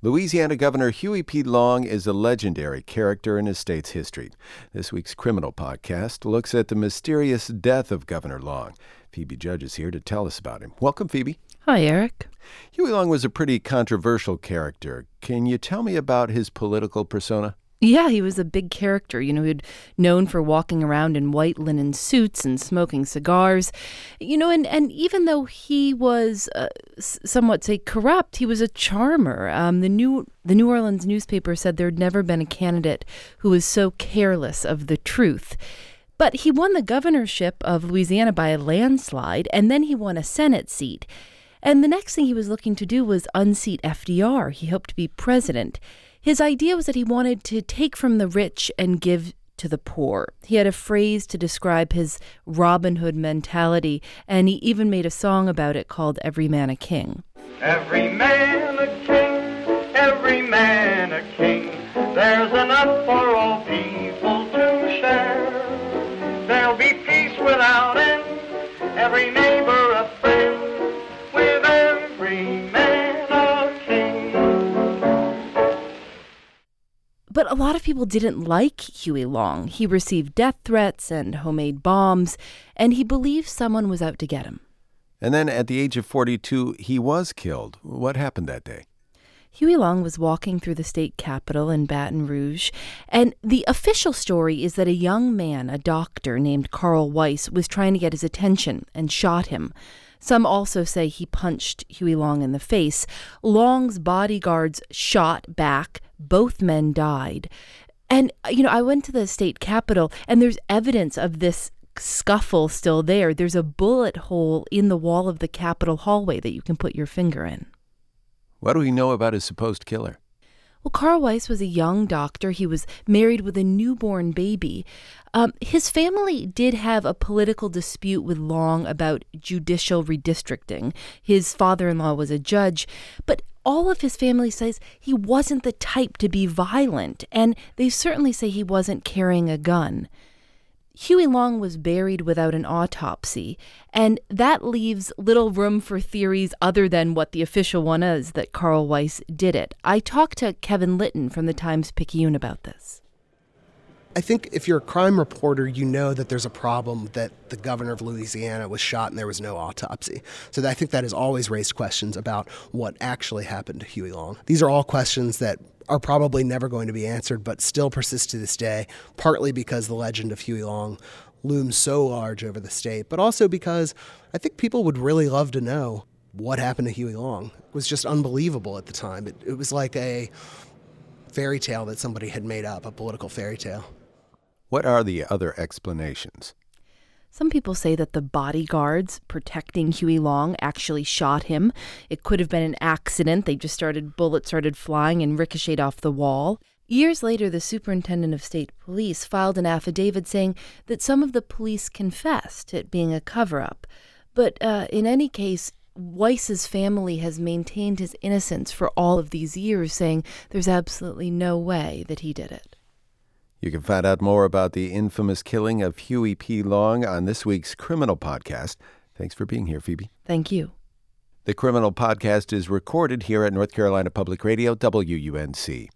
Louisiana Governor Huey P. Long is a legendary character in his state's history. This week's Criminal Podcast looks at the mysterious death of Governor Long. Phoebe Judge is here to tell us about him. Welcome, Phoebe. Hi, Eric. Huey Long was a pretty controversial character. Can you tell me about his political persona? Yeah, he was a big character. He'd known for walking around in white linen suits and smoking cigars. And even though he was somewhat, say, corrupt, he was a charmer. The New Orleans newspaper said there'd never been a candidate who was so careless of the truth. But he won the governorship of Louisiana by a landslide, and then he won a Senate seat. And the next thing he was looking to do was unseat FDR. He hoped to be president. His idea was that he wanted to take from the rich and give to the poor. He had a phrase to describe his Robin Hood mentality, and he even made a song about it called Every Man a King. Every man a king, every man a king. There's enough for all people to share. There'll be peace without end, every neighbor a friend, with every man a king. But a lot of people didn't like Huey Long. He received death threats and homemade bombs, and he believed someone was out to get him. And then at the age of 42, he was killed. What happened that day? Huey Long was walking through the state capitol in Baton Rouge, and the official story is that a young man, a doctor named Carl Weiss, was trying to get his attention and shot him. Some also say he punched Huey Long in the face. Long's bodyguards shot back. Both men died. And, I went to the state capitol, and there's evidence of this scuffle still there. There's a bullet hole in the wall of the capitol hallway that you can put your finger in. What do we know about his supposed killer? Well, Carl Weiss was a young doctor. He was married with a newborn baby. His family did have a political dispute with Long about judicial redistricting. His father-in-law was a judge, but all of his family says he wasn't the type to be violent, and they certainly say he wasn't carrying a gun. Huey Long was buried without an autopsy, and that leaves little room for theories other than what the official one is, that Carl Weiss did it. I talked to Kevin Litton from the Times-Picayune about this. I think if you're a crime reporter, you know that there's a problem that the governor of Louisiana was shot and there was no autopsy. So I think that has always raised questions about what actually happened to Huey Long. These are all questions that are probably never going to be answered, but still persist to this day, partly because the legend of Huey Long looms so large over the state, but also because I think people would really love to know what happened to Huey Long. It was just unbelievable at the time. It was like a fairy tale that somebody had made up, a political fairy tale. What are the other explanations? Some people say that the bodyguards protecting Huey Long actually shot him. It could have been an accident. Bullets started flying and ricocheted off the wall. Years later, the superintendent of state police filed an affidavit saying that some of the police confessed it being a cover-up. But in any case, Weiss's family has maintained his innocence for all of these years, saying there's absolutely no way that he did it. You can find out more about the infamous killing of Huey P. Long on this week's Criminal Podcast. Thanks for being here, Phoebe. Thank you. The Criminal Podcast is recorded here at North Carolina Public Radio, WUNC.